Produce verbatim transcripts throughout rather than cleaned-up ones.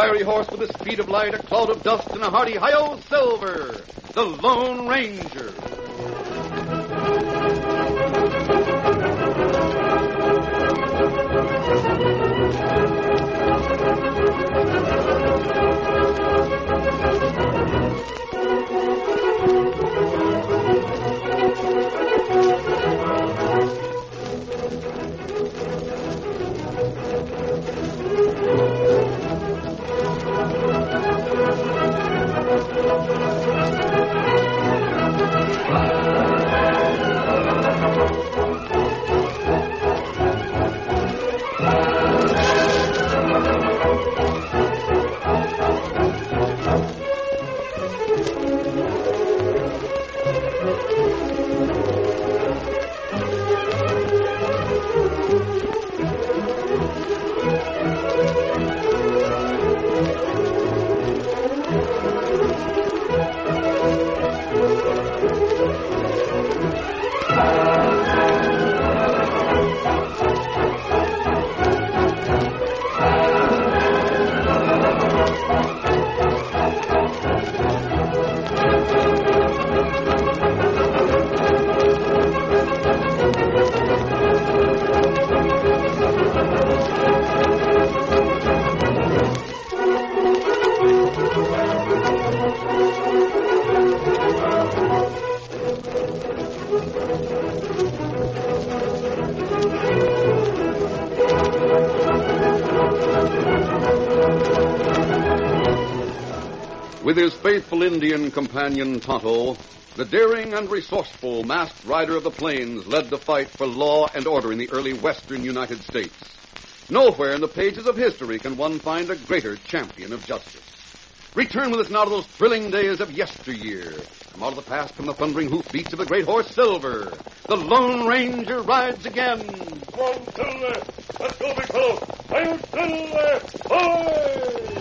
fiery horse with the speed of light, a cloud of dust, and a hearty hi-yo Silver, the Lone Ranger. With his faithful Indian companion Tonto, the daring and resourceful masked rider of the plains led the fight for law and order in the early western United States. Nowhere in the pages of history can one find a greater champion of justice. Return with us now to those thrilling days of yesteryear. From out of the past come the thundering hoofbeats of the great horse Silver. The Lone Ranger rides again. Come on, Silver. Let's go, big fellow. I'm Silver. Hoy!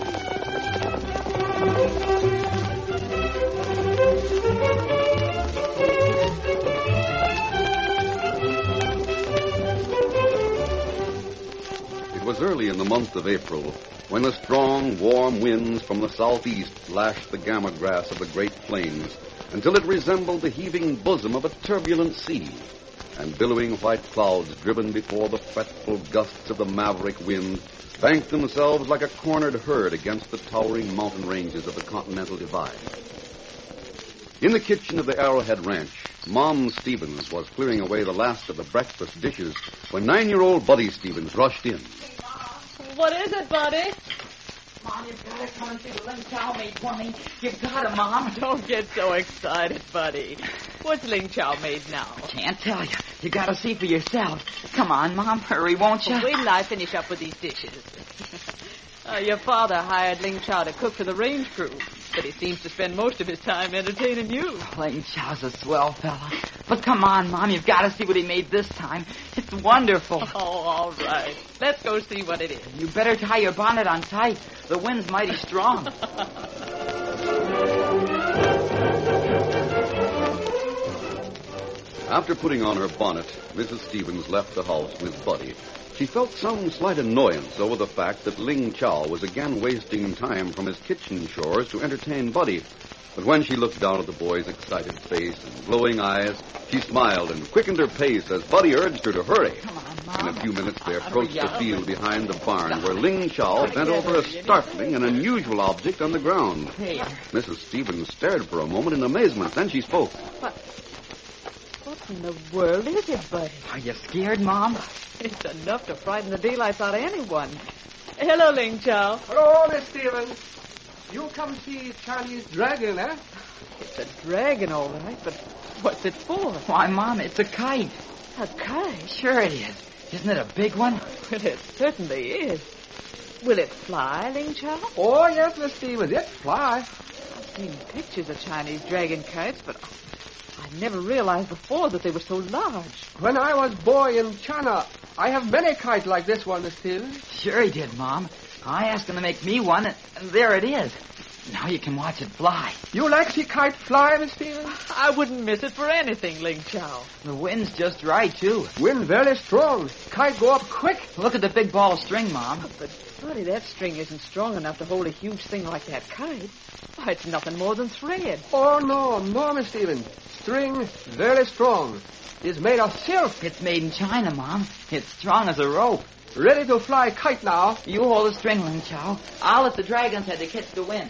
It was early in the month of April when the strong, warm winds from the southeast lashed the gamma grass of the Great Plains until it resembled the heaving bosom of a turbulent sea, and billowing white clouds driven before the fretful gusts of the maverick wind banked themselves like a cornered herd against the towering mountain ranges of the Continental Divide. In the kitchen of the Arrowhead Ranch, Mom Stevens was clearing away the last of the breakfast dishes when nine-year-old Buddy Stevens rushed in. What is it, Buddy? Mom, you've got to come and see the Ling Chow made for me. You've got to, Mom. Don't get so excited, Buddy. What's Ling Chow made now? Can't tell you. You got to see for yourself. Come on, Mom. Hurry, won't you? Well, wait till I finish up with these dishes. uh, your father hired Ling Chow to cook for the range crew, but he seems to spend most of his time entertaining you. Ling Chow's a swell fella. But come on, Mom. You've got to see what he made this time. It's wonderful. Oh, all right. Let's go see what it is. You better tie your bonnet on tight. The wind's mighty strong. After putting on her bonnet, Missus Stevens left the house with Buddy. She felt some slight annoyance over the fact that Ling Chow was again wasting time from his kitchen chores to entertain Buddy. But when she looked down at the boy's excited face and glowing eyes, she smiled and quickened her pace as Buddy urged her to hurry. Come on, Mom. In a few minutes, they approached the field behind the barn where Ling Chow bent over a startling and unusual object on the ground. Here. Missus Stevens stared for a moment in amazement. Then she spoke. What? What in the world is it, Buddy? Are you scared, Mom? It's enough to frighten the daylights out of anyone. Hello, Ling Chow. Hello, Miss Stevens. You come see Chinese dragon, eh? It's a dragon, all right, but what's it for? Why, Mom, it's a kite. A kite? Sure it is. Isn't it a big one? Well, it certainly is. Will it fly, Ling Chow? Oh, yes, Miss Stevens. It fly. I've seen pictures of Chinese dragon kites, but I never realized before that they were so large. When I was boy in China, I have many kites like this one, Miss Stevens. Sure he did, Mom. I asked him to make me one, and there it is. Now you can watch it fly. You like see kite fly, Miss Stevens? I wouldn't miss it for anything, Ling Chow. The wind's just right, too. Wind very strong. Kite go up quick. Look at the big ball of string, Mom. But Buddy, that string isn't strong enough to hold a huge thing like that kite. Why, it's nothing more than thread. Oh, no, no, Miss Stevens. String, very strong. It's made of silk. It's made in China, Mom. It's strong as a rope. Ready to fly kite now. You hold the string, Ling Chow. I'll let the dragon's head to catch the wind.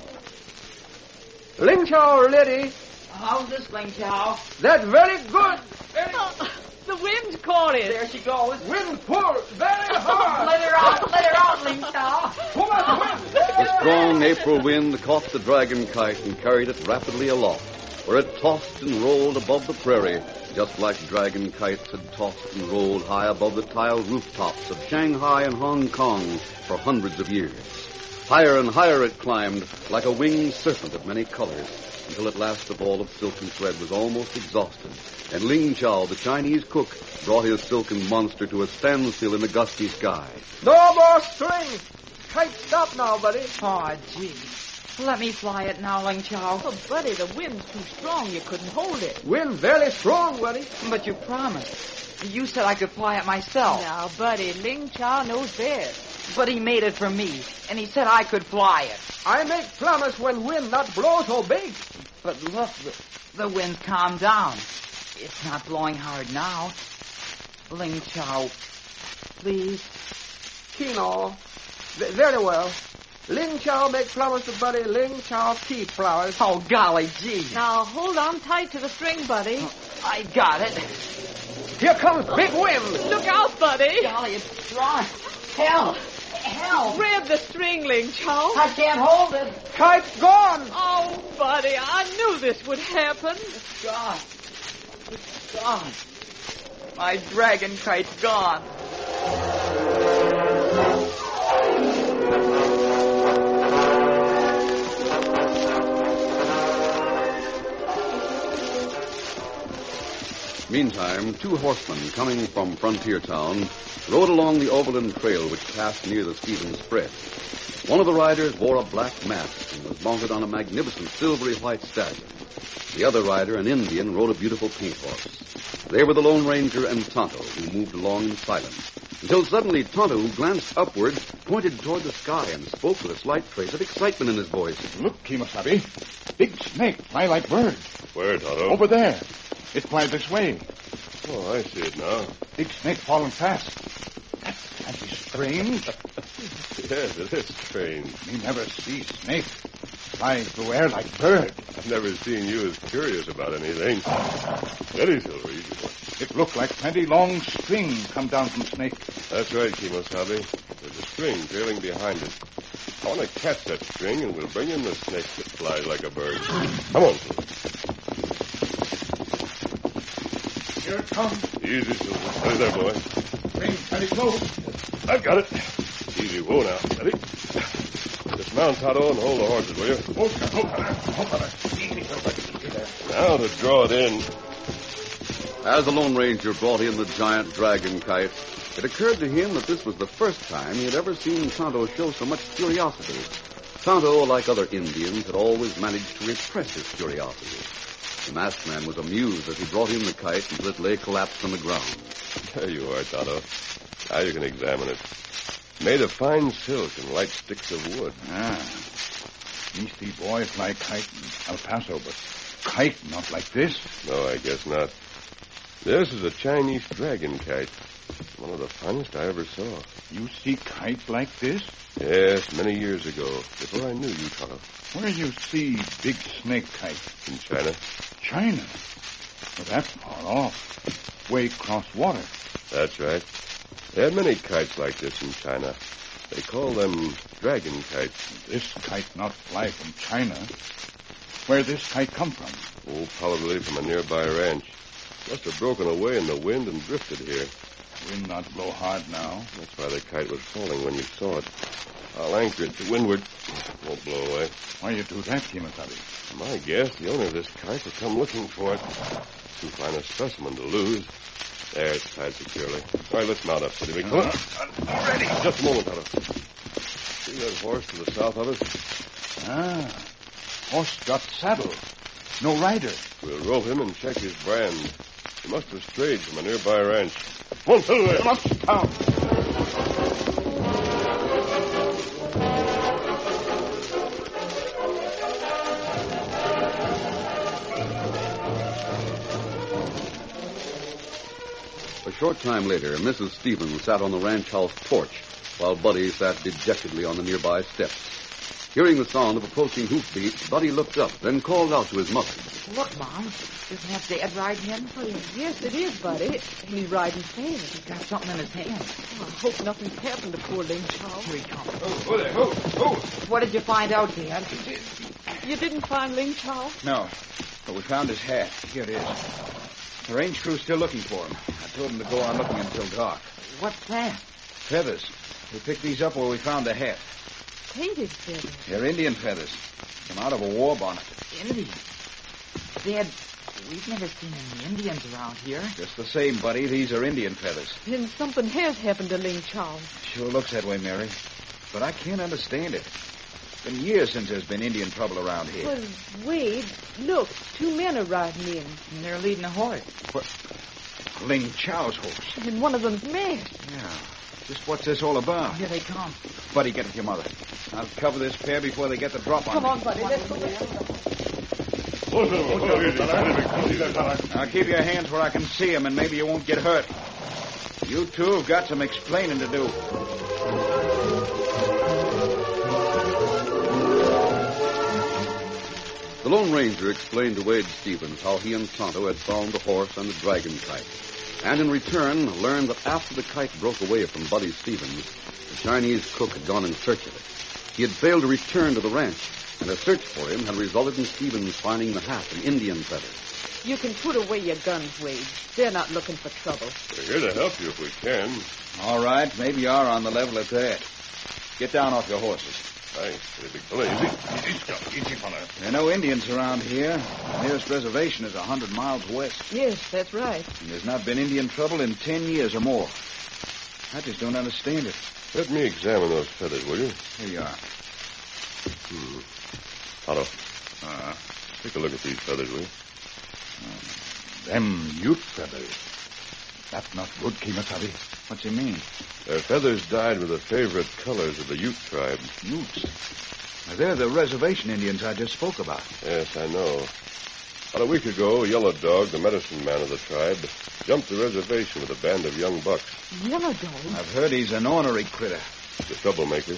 Ling Chow ready. How's this, Ling Chow? That's very good. Very Oh, the wind's caught it. There she goes. Wind pull very hard. Let her out, let her out, Ling Chow. Pull up wind. The strong April wind caught the dragon kite and carried it rapidly aloft, where it tossed and rolled above the prairie, just like dragon kites had tossed and rolled high above the tiled rooftops of Shanghai and Hong Kong for hundreds of years. Higher and higher it climbed, like a winged serpent of many colors, until at last the ball of silken thread was almost exhausted, and Ling Chow, the Chinese cook, brought his silken monster to a standstill in the gusty sky. No more string. Kite stop now, buddy. Oh, gee. Let me fly it now, Ling Chow. Oh, Buddy, the wind's too strong. You couldn't hold it. Wind very strong, buddy. But you promised. You said I could fly it myself. Now, Buddy, Ling Chow knows best. But he made it for me, and he said I could fly it. I make promise when wind not blow so big. But look, the, the wind's calmed down. It's not blowing hard now. Ling Chow, please. Kino. V- very well. Ling Chow make promise to buddy. Ling Chow keep flowers. Oh, golly gee. Now, hold on tight to the string, Buddy. I got it. Here comes big wind. Look out, Buddy. Golly, it's strong. Hell, hell. Grab the string, Ling Chow. I can't hold it. Kite gone. Oh, Buddy, I knew this would happen. It's gone. It's gone. My dragon kite's gone. Meantime, two horsemen coming from Frontier Town rode along the overland trail which passed near the Stevens spread. One of the riders wore a black mask and was mounted on a magnificent silvery white stallion. The other rider, an Indian, rode a beautiful paint horse. They were the Lone Ranger and Tonto, who moved along in silence, until suddenly Tonto, who glanced upward, pointed toward the sky and spoke with a slight trace of excitement in his voice. Look, Kemosabe. Big snake fly like bird. Where, Tonto? Over there. It fly this way. Oh, I see it now. Big snake falling fast. That's mighty strange. Yes, it is strange. Me never see snake fly through air like bird. I've never seen you as curious about anything. Steady, Silver. Easy boy. It look like plenty long string come down from snake. That's right, Kemosabe. There's a string trailing behind it. I want to catch that string, and we'll bring in the snake that flies like a bird. Come on, Silver. Here it comes. Easy, Silver. Steady there, boy. String plenty close. I've got it. Easy, whoa now. Steady. Dismount, Tonto, and hold the horses, will you? Oh, oh, oh, oh, easy, Silver. Now to draw it in. As the Lone Ranger brought in the giant dragon kite, it occurred to him that this was the first time he had ever seen Tonto show so much curiosity. Tonto, like other Indians, had always managed to repress his curiosity. The masked man was amused as he brought in the kite until it lay collapsed on the ground. There you are, Tonto. Now you can examine it. Made of fine silk and light sticks of wood. Ah. Me see boy fly kite in El Paso, but kite not like this. No, I guess not. This is a Chinese dragon kite. One of the finest I ever saw. You see kite like this? Yes, many years ago, before I knew you, Tonto. Where you see big snake kite? In China. China? Well, that's far off. Way across water. That's right. They had many kites like this in China. They call them dragon kites. This kite not fly from China. Where this kite come from? Oh, probably from a nearby ranch. Must have broken away in the wind and drifted here. Wind not blow hard now. That's why the kite was falling when you saw it. I'll anchor it to windward. Won't blow away. Why you do that, Kemosabe? My guess, the owner of this kite will come looking for it. Too fine a specimen to lose. There, it's tied securely. All right, let's mount up, City. Come on. Uh, ready. Just a moment, Tonto. See that horse to the south of us? Ah. Horse got saddle. No rider. We'll rope him and check his brand. He must have strayed from a nearby ranch. Come on, Silver. Come up, down. short time later, Missus Stevens sat on the ranch house porch while Buddy sat dejectedly on the nearby steps. Hearing the sound of approaching hoofbeats, Buddy looked up, then called out to his mother. Look, Mom. Isn't that Dad riding in? Oh, yes, it is, Buddy. He's riding fast. He's got something in his hand. Oh, I hope nothing's happened to poor Ling Chao. Here he comes. Oh, oh there. Oh, oh. What did you find out, Dad? You didn't find Ling Chao? No, but we found his hat. Here it is. The range crew's still looking for him. I told them to go on looking until dark. What's that? Feathers. We picked these up where we found the hat. Painted feathers. They're Indian feathers. Come out of a war bonnet. Indian. Dad, we've never seen any Indians around here. Just the same, Buddy. These are Indian feathers. Then something has happened to Ling Chao. Sure looks that way, Mary. But I can't understand it. It's been years since there's been Indian trouble around here. Well, Wade, look, two men are riding in. And they're leading a horse. What? Ling Chao's horse. And one of them's masked. Yeah. Just what's this all about? Here they come. Buddy, get with your mother. I'll cover this pair before they get the drop on Come me. on, Buddy. Let's go. Now keep your hands where I can see them, and maybe you won't get hurt. You two have got some explaining to do. The Lone Ranger explained to Wade Stevens how he and Tonto had found the horse and the dragon kite, and in return learned that after the kite broke away from Buddy Stevens, the Chinese cook had gone in search of it. He had failed to return to the ranch, and a search for him had resulted in Stevens finding the hat and Indian feathers. You can put away your guns, Wade. They're not looking for trouble. We're here to help you if we can. All right, maybe you are on the level at that. Get down off your horses. Thanks. Pretty big fella. Easy. Easy, easy, fella. There are no Indians around here. The nearest reservation is a hundred miles west. Yes, that's right. And there's not been Indian trouble in ten years or more. I just don't understand it. Let me examine those feathers, will you? Here you are. Hmm. Otto, Uh, take a look at these feathers, will you? them Ute feathers. That's not good, Kimasabi. What's he mean? They're feathers dyed with the favorite colors of the Ute tribe. Utes. Now, they're the reservation Indians I just spoke about. Yes, I know. About a week ago, Yellow Dog, the medicine man of the tribe, jumped the reservation with a band of young bucks. Yellow Dog? I've heard he's an ornery critter. The troublemaker.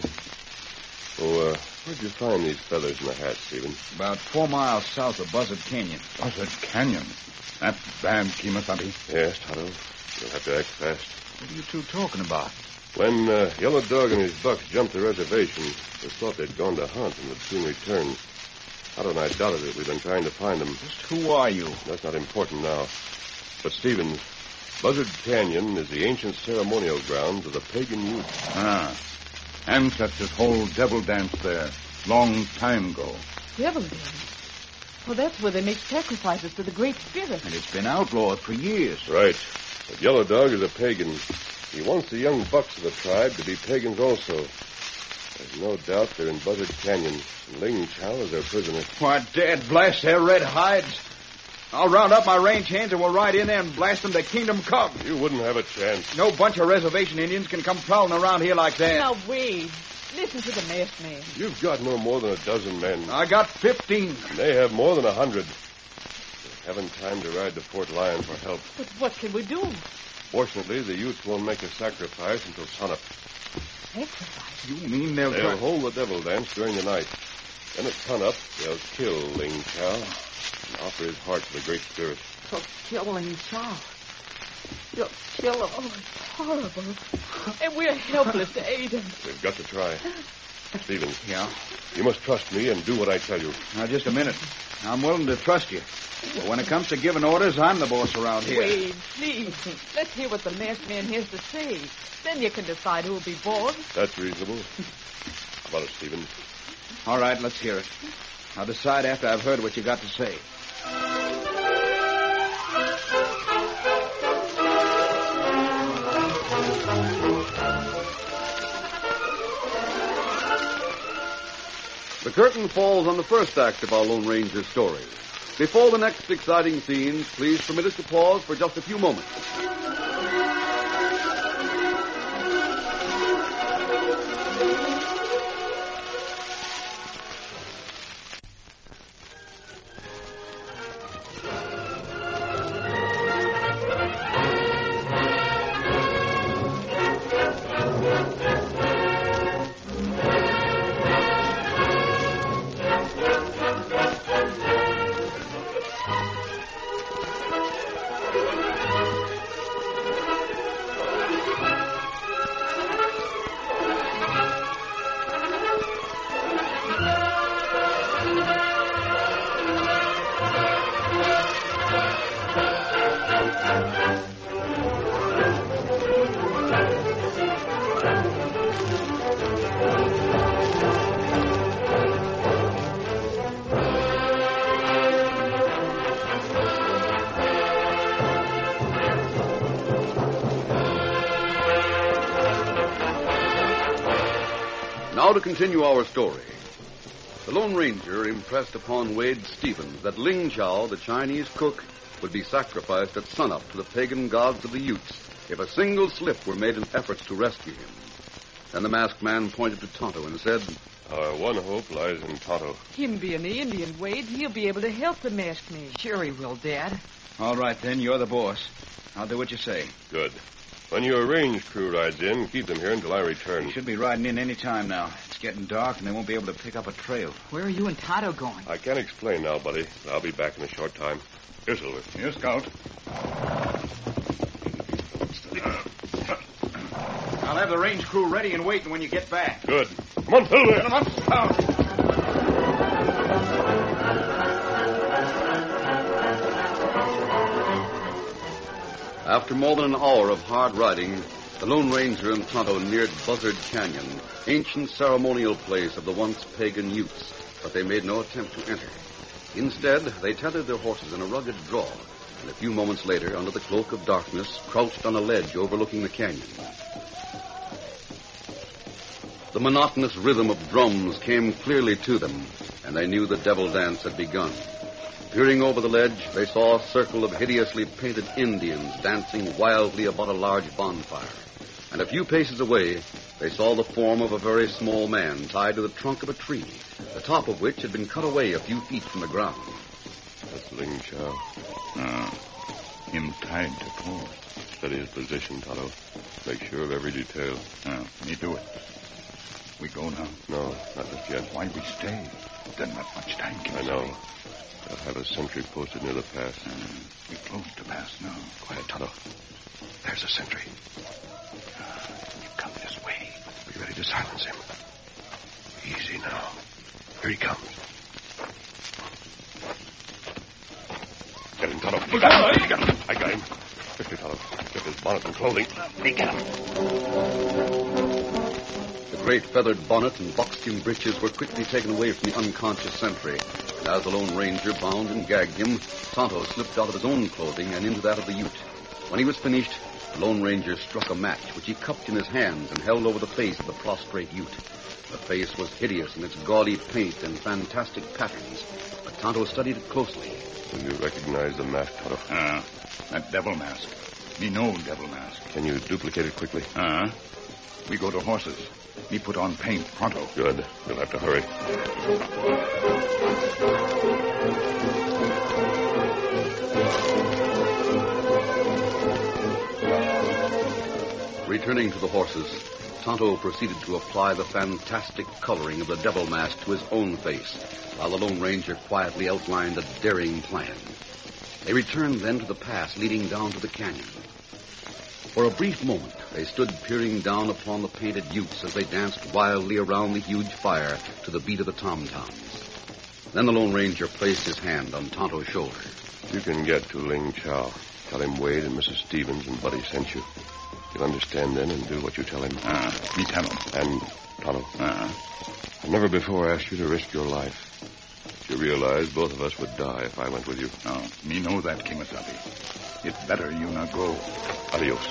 Oh, uh, where'd you find these feathers in the hat, Stephen? About four miles south of Buzzard Canyon. Buzzard Canyon? That bad, Kimasabi. Yes, Tonto. You'll have to act fast. What are you two talking about? When uh, Yellow Dog and his bucks jumped the reservation, they thought they'd gone to hunt and would soon return. Tonto and I doubted it. We've been trying to find them. Just who are you? That's not important now. But, Stevens, Buzzard Canyon is the ancient ceremonial grounds of the pagan Utes. Ah. Ancestors hold devil dance there. Long time ago. Devil dance? Well, that's where they make sacrifices to the Great Spirit. And it's been outlawed for years. Right. But Yellow Dog is a pagan. He wants the young bucks of the tribe to be pagans also. There's no doubt they're in Buzzard Canyon. And Ling Chao is their prisoner. Why, Dad blast their red hides. I'll round up my range hands and we'll ride in there and blast them to Kingdom Come. You wouldn't have a chance. No bunch of reservation Indians can come prowling around here like that. Now, Wade, listen to the masked man. You've got no more than a dozen men. I got fifteen. And they have more than a hundred. They haven't time to ride to Fort Lyon for help. But what can we do? Fortunately, the Utes won't make a sacrifice until sunup. Sacrifice? You mean they'll... They'll try- hold the devil dance during the night. Then at sunup, they'll kill Ling Chao and offer his heart to the Great Spirit. So killing Chao. You'll kill him. Oh, it's horrible. And we're helpless to aid him. We've got to try. Stevens, Yeah? you must trust me and do what I tell you. Now, just a minute. I'm willing to trust you. But when it comes to giving orders, I'm the boss around here. Wade, please. Let's hear what the masked man has to say. Then you can decide who'll be boss. That's reasonable. How about it, Stevens? All right, let's hear it. I'll decide after I've heard what you got to say. The curtain falls on the first act of our Lone Ranger story. Before the next exciting scenes, please permit us to pause for just a few moments. Now to continue our story. The Lone Ranger impressed upon Wade Stevens that Ling Chow, the Chinese cook, would be sacrificed at sunup to the pagan gods of the Utes if a single slip were made in efforts to rescue him. Then the masked man pointed to Tonto and said, Our one hope lies in Tonto. Him being the Indian, Wade, he'll be able to help the masked man. Sure he will, Dad. All right, then. You're the boss. I'll do what you say. Good. When your range crew rides in, keep them here until I They return. should be riding in any time now. It's getting dark, and they won't be able to pick up a trail. Where are you and Tonto going? I can't explain now, buddy, but I'll be back in a short time. Here, Silver. Here, Scout. I'll have the range crew ready and waiting when you get back. Good. Come on, Silver. Get 'em up, Scout. After more than an hour of hard riding, the Lone Ranger and Tonto neared Buzzard Canyon, ancient ceremonial place of the once pagan Utes, but they made no attempt to enter. Instead, they tethered their horses in a rugged draw, and a few moments later, under the cloak of darkness, crouched on a ledge overlooking the canyon. The monotonous rhythm of drums came clearly to them, and they knew the devil dance had begun. Peering over the ledge, they saw a circle of hideously painted Indians dancing wildly about a large bonfire. And a few paces away, they saw the form of a very small man tied to the trunk of a tree, the top of which had been cut away a few feet from the ground. That's Ling Chow. Ah, him tied to pole. Study his position, Tonto. Make sure of every detail. Ah, me do it. We go now. No, not just yet. Why we stay? Then not much time can I know. I'll have a sentry posted near the pass. Uh, we close to pass now. Quiet, Tonto. There's a sentry. Uh, he come this way. Be ready to silence him. Easy now. Here he comes. Get him, Tonto. I got him. I got him. I got him. Quickly, Tonto. Get his bonnet and clothing. We get him. The great feathered bonnet and buckskin breeches were quickly taken away from the unconscious sentry. And as the Lone Ranger bound and gagged him, Tonto slipped out of his own clothing and into that of the Ute. When he was finished, the Lone Ranger struck a match, which he cupped in his hands and held over the face of the prostrate Ute. The face was hideous in its gaudy paint and fantastic patterns, but Tonto studied it closely. Do you recognize the mask, Tonto? Ah, that devil mask. Me know devil mask. Can you duplicate it quickly? Ah, we go to horses. Me put on paint pronto. Good. You'll have to hurry. Returning to the horses, Tonto proceeded to apply the fantastic coloring of the devil mask to his own face, while the Lone Ranger quietly outlined a daring plan. They returned then to the pass leading down to the canyon. For a brief moment, they stood peering down upon the painted Utes as they danced wildly around the huge fire to the beat of the tom-toms. Then the Lone Ranger placed his hand on Tonto's shoulder. You can get to Ling Chow. Tell him Wade and Missus Stevens and Buddy sent you. He'll understand then and do what you tell him. Ah, me tell him. And, Tonto, Ah, I've never before asked you to risk your life. You realize both of us would die if I went with you. no, me know that, Kimasabi. It's better you not go. Adios.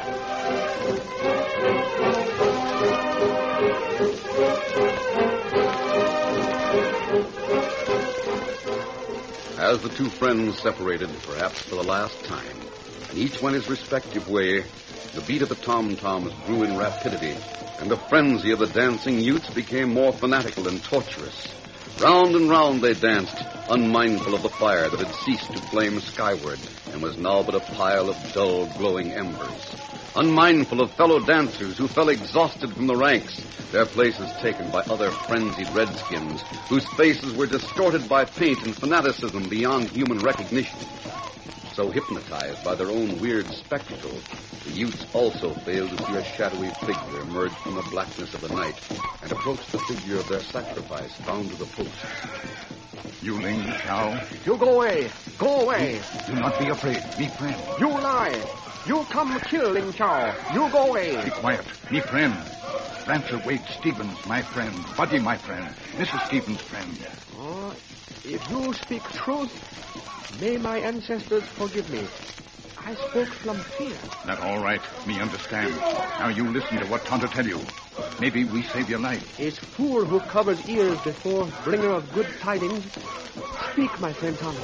As the two friends separated, perhaps for the last time, and each went his respective way, the beat of the tom-toms grew in rapidity, and the frenzy of the dancing Utes became more fanatical and torturous. Round and round they danced, unmindful of the fire that had ceased to flame skyward and was now but a pile of dull, glowing embers. Unmindful of fellow dancers who fell exhausted from the ranks, their places taken by other frenzied redskins, whose faces were distorted by paint and fanaticism beyond human recognition. So hypnotized by their own weird spectacle, the Utes also failed to see a shadowy figure emerge from the blackness of the night and approach the figure of their sacrifice bound to the post. You Ling Chow, You go away. Go away. do not be afraid. Me friend. You lie. You come kill Ling Chow. You go away. Be quiet. Me friend. Rancher Wade Stevens, my friend. Buddy, my friend. Missus Stevens' friend. Oh, if you speak truth, may my ancestors forgive me. I spoke from fear. That all right. Me understand. Now you listen to what Tonto tell you. Maybe we save your life. Is fool who covers ears before bringer of good tidings. Speak, my friend Tonto.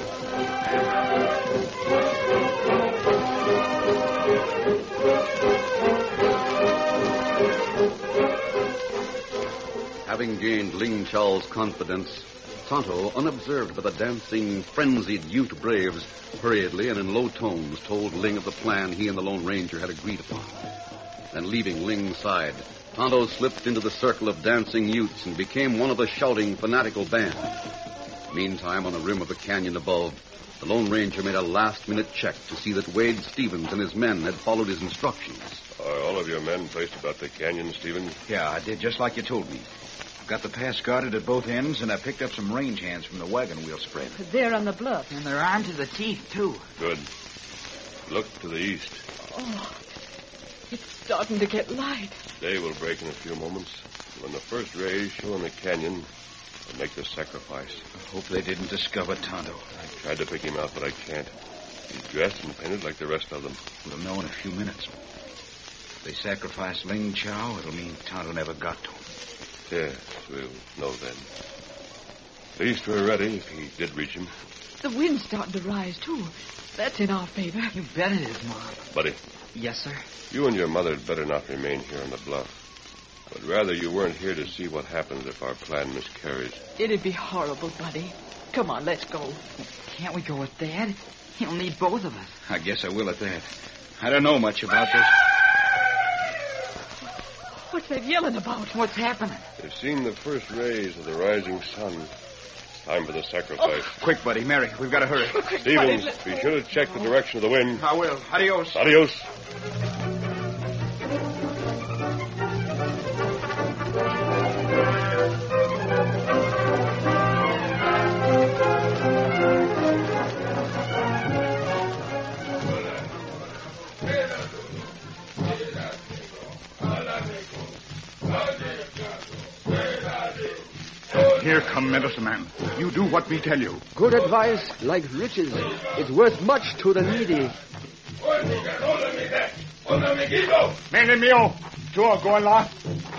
Having gained Ling Chao's confidence, Tonto, unobserved by the dancing, frenzied Ute braves, hurriedly and in low tones told Ling of the plan he and the Lone Ranger had agreed upon. Then, leaving Ling's side, Tonto slipped into the circle of dancing Utes and became one of the shouting, fanatical band. Meantime, on the rim of the canyon above, the Lone Ranger made a last-minute check to see that Wade Stevens and his men had followed his instructions. Are all of your men placed about the canyon, Stevens? Yeah, I did just like you told me. Got the pass guarded at both ends, and I picked up some range hands from the wagon wheel spread. There on the bluff. And they're armed to the teeth, too. Good. Look to the east. Oh, it's starting to get light. Day will break in a few moments. When the first rays show in the canyon, I'll make the sacrifice. I hope they didn't discover Tonto. I tried to pick him out, but I can't. He's dressed and painted like the rest of them. We'll know in a few minutes. If they sacrifice Ling Chao, it'll mean Tonto never got to him. Yes, we'll know then. At least we're ready if he did reach him. The wind's starting to rise, too. That's in our favor. You bet it is, Mom. Buddy, Yes, sir. you and your mother had better not remain here on the bluff. But rather you weren't here to see what happens if our plan miscarries. It'd be horrible, Buddy. Come on, let's go. Can't we go with Dad? He'll need both of us. I guess I will at that. I don't know much about this. What's that yelling about? What's happening? They've seen the first rays of the rising sun. It's time for the sacrifice. Quick, buddy. Mary, we've got to hurry. Stevens, be sure to check the direction of the wind. I will. Adios. Adios. Here come medicine man. You do what we tell you. Good advice, like riches, is worth much to the needy. Men and Mio, Joe, go along.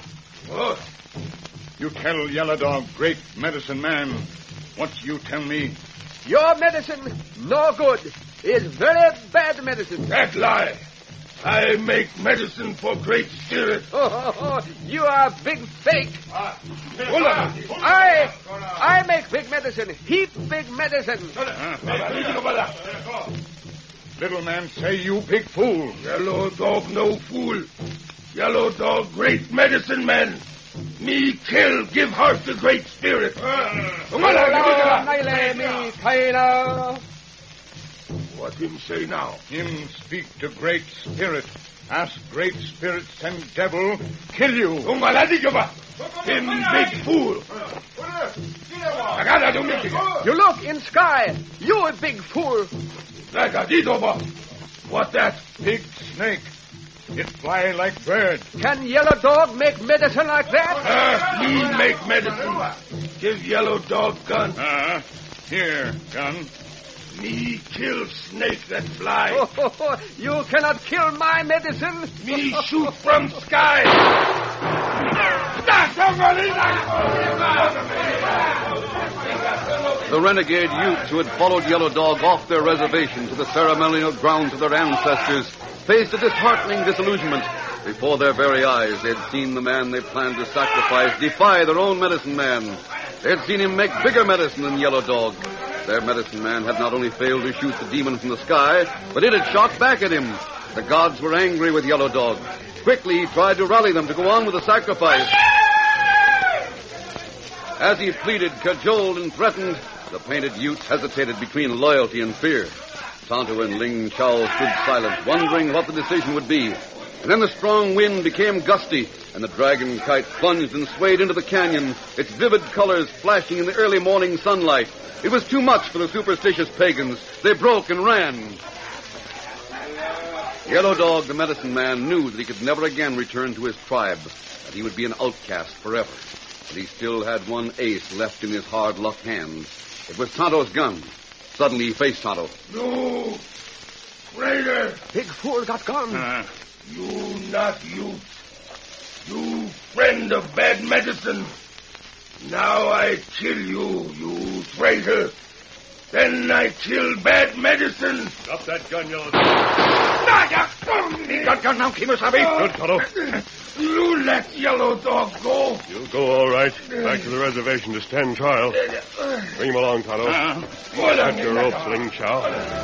You tell Yellow Dog, great medicine man, what you tell me. Your medicine, no good, is very bad medicine. That lie. I make medicine for Great Spirit. Oh, oh, oh, you are big fake. Hold on. I, I make big medicine, heap big medicine. Little man say you big fool. Yellow Dog no fool. Yellow Dog great medicine man. Me kill, give heart to Great Spirit. What him say now? Him speak to Great Spirit. Ask Great Spirit send devil kill you. Him big fool. You look in sky. You a big fool. What that? Big snake. It fly like bird. Can Yellow Dog make medicine like that? Uh, me make medicine. Give Yellow Dog gun. Ah, uh, here, gun. Me kill snake that fly. Oh, oh, oh, you cannot kill my medicine. Me shoot from sky. The renegade Utes who had followed Yellow Dog off their reservation to the ceremonial grounds of their ancestors faced a disheartening disillusionment. Before their very eyes, they had seen the man they planned to sacrifice defy their own medicine man. They had seen him make bigger medicine than Yellow Dog. Their medicine man had not only failed to shoot the demon from the sky, but it had shot back at him. The gods were angry with Yellow Dog. Quickly, he tried to rally them to go on with the sacrifice. As he pleaded, cajoled, and threatened, the painted Utes hesitated between loyalty and fear. Tonto and Ling Chao stood silent, wondering what the decision would be. And then the strong wind became gusty, and the dragon kite plunged and swayed into the canyon, its vivid colors flashing in the early morning sunlight. It was too much for the superstitious pagans. They broke and ran. Yellow Dog, the medicine man, knew that he could never again return to his tribe, that he would be an outcast forever. But he still had one ace left in his hard luck hand. It was Tonto's gun. Suddenly he faced Tonto. No. traitor! Big fool got gun. Uh, You not youth. You friend of bad medicine. Now I kill you, you traitor. Then I kill bad medicine. Drop that gun, Yellow. He got gun now, Kemosabe. Good fellow. You let Yellow Dog go. You'll go all right. Back to the reservation to stand trial. Bring him along, Tonto. Uh, Cut your ropes, Ling Chow.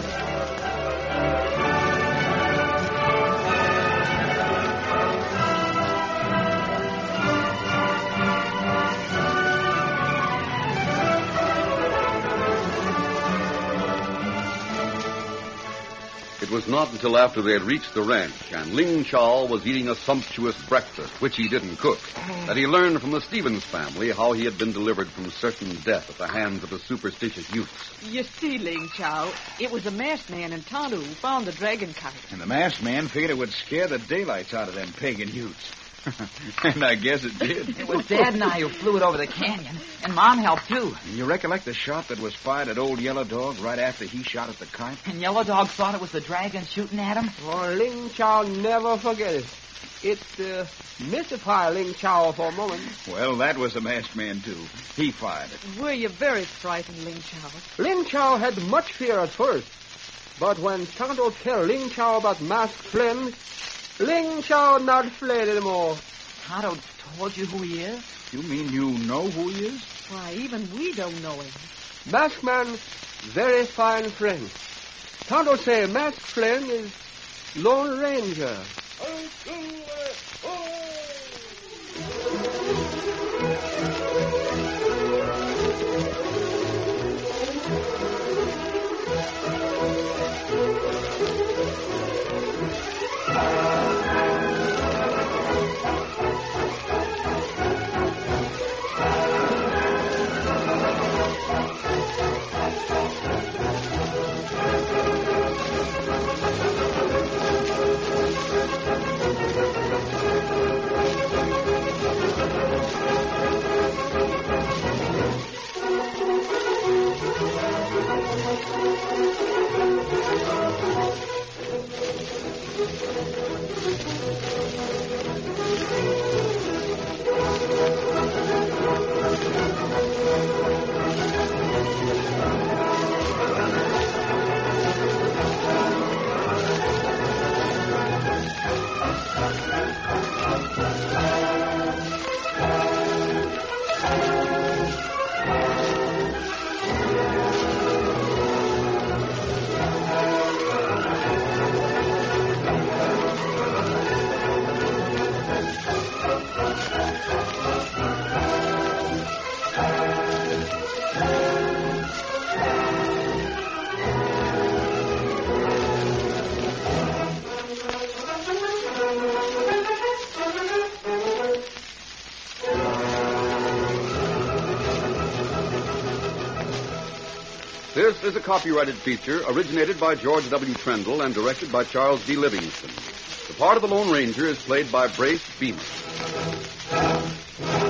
It was not until after they had reached the ranch and Ling Chow was eating a sumptuous breakfast, which he didn't cook, that he learned from the Stevens family how he had been delivered from certain death at the hands of the superstitious youths. You see, Ling Chow, it was a masked man in Tonto who found the dragon kite. and the masked man figured it would scare the daylights out of them pagan youths. And I guess it did. It was Dad and I who flew it over the canyon, and Mom helped too. You recollect the shot that was fired at old Yellow Dog right after he shot at the kite? And Yellow Dog thought it was the dragon shooting at him. Oh, Ling Chow never forget it. It uh, mystified Ling Chow for a moment. Well, that was the masked man, too. He fired it. Were you very frightened, Ling Chow? Ling Chow had much fear at first, but when Tonto tell Ling Chow about Masked Flynn, Ling Chow not afraid anymore. Tonto told you who he is? You mean you know who he is? Why, even we don't know him. Masked man, very fine friend. Tonto say Masked Flynn is Lone Ranger. This is a copyrighted feature originated by George W. Trendle and directed by Charles D. Livingston. The part of the Lone Ranger is played by Brace Beeman.